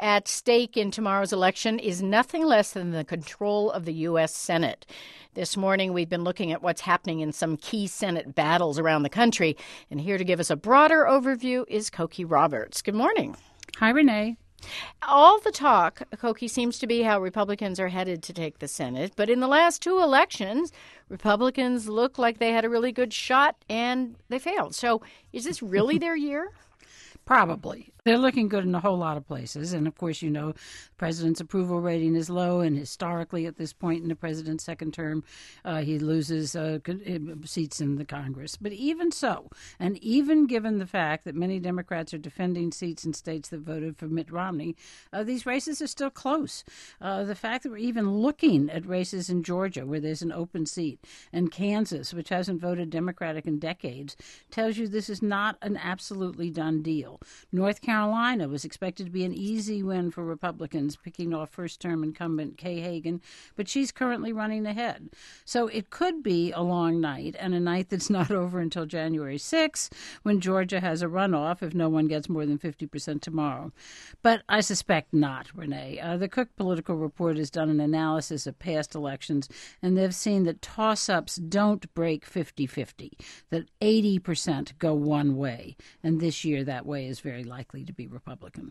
At stake in tomorrow's election is nothing less than the control of the U.S. Senate. This morning, we've been looking at what's happening in some key Senate battles around the country. And here to give us a broader overview is Cokie Roberts. Good morning. Hi, Renee. All the talk, Cokie, seems to be how Republicans are headed to take the Senate. But in the last two elections, Republicans look like they had a really good shot and they failed. So is this really their year? Probably. They're looking good in a whole lot of places. And, of course, you know, the president's approval rating is low. And historically, at this point in the president's second term, he loses seats in the Congress. But even so, and even given the fact that many Democrats are defending seats in states that voted for Mitt Romney, these races are still close. The fact that we're even looking at races in Georgia, where there's an open seat, and Kansas, which hasn't voted Democratic in decades, tells you this is not an absolutely done deal. North Carolina was expected to be an easy win for Republicans, picking off first-term incumbent Kay Hagan, but she's currently running ahead. So it could be a long night, and a night that's not over until January 6th, when Georgia has a runoff if no one gets more than 50% tomorrow. But I suspect not, Renee. The Cook Political Report has done an analysis of past elections, and they've seen that toss-ups don't break 50-50, that 80% go one way, and this year that way is very likely to be Republican.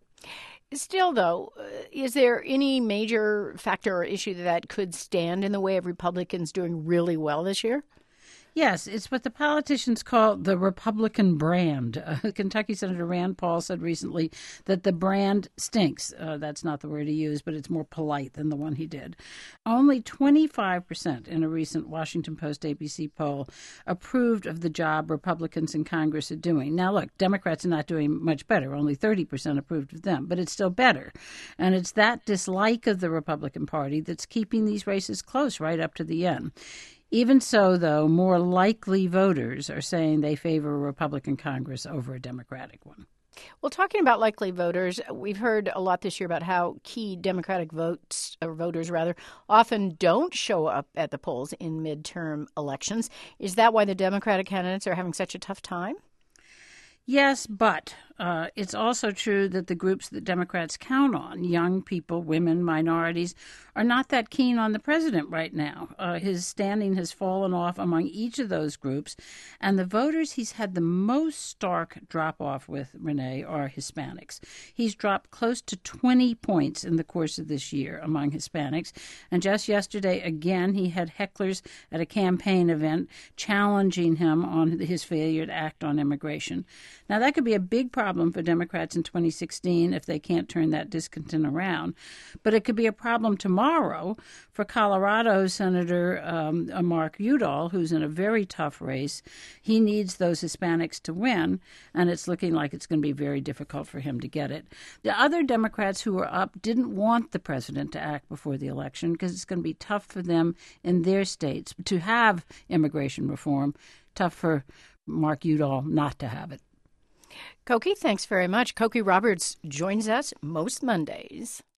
Still, though, is there any major factor or issue that could stand in the way of Republicans doing really well this year? Yes, it's what the politicians call the Republican brand. Kentucky Senator Rand Paul said recently that the brand stinks. That's not the word he used, but it's more polite than the one he did. Only 25% in a recent Washington Post ABC poll approved of the job Republicans in Congress are doing. Now, look, Democrats are not doing much better. Only 30% approved of them, but it's still better. And it's that dislike of the Republican Party that's keeping these races close right up to the end. Even so, though, more likely voters are saying they favor a Republican Congress over a Democratic one. Well, talking about likely voters, we've heard a lot this year about how key Democratic voters often don't show up at the polls in midterm elections. Is that why the Democratic candidates are having such a tough time? Yes, but it's also true that the groups that Democrats count on, young people, women, minorities, are not that keen on the president right now. His standing has fallen off among each of those groups, and the voters he's had the most stark drop-off with, Renee, are Hispanics. He's dropped close to 20 points in the course of this year among Hispanics, and just yesterday, again, he had hecklers at a campaign event challenging him on his failure to act on immigration. Now, that could be a big problem for Democrats in 2016 if they can't turn that discontent around. But it could be a problem tomorrow for Colorado Senator Mark Udall, who's in a very tough race. He needs those Hispanics to win, and it's looking like it's going to be very difficult for him to get it. The other Democrats who are up didn't want the president to act before the election because it's going to be tough for them in their states to have immigration reform, tough for Mark Udall not to have it. Cokie, thanks very much. Cokie Roberts joins us most Mondays.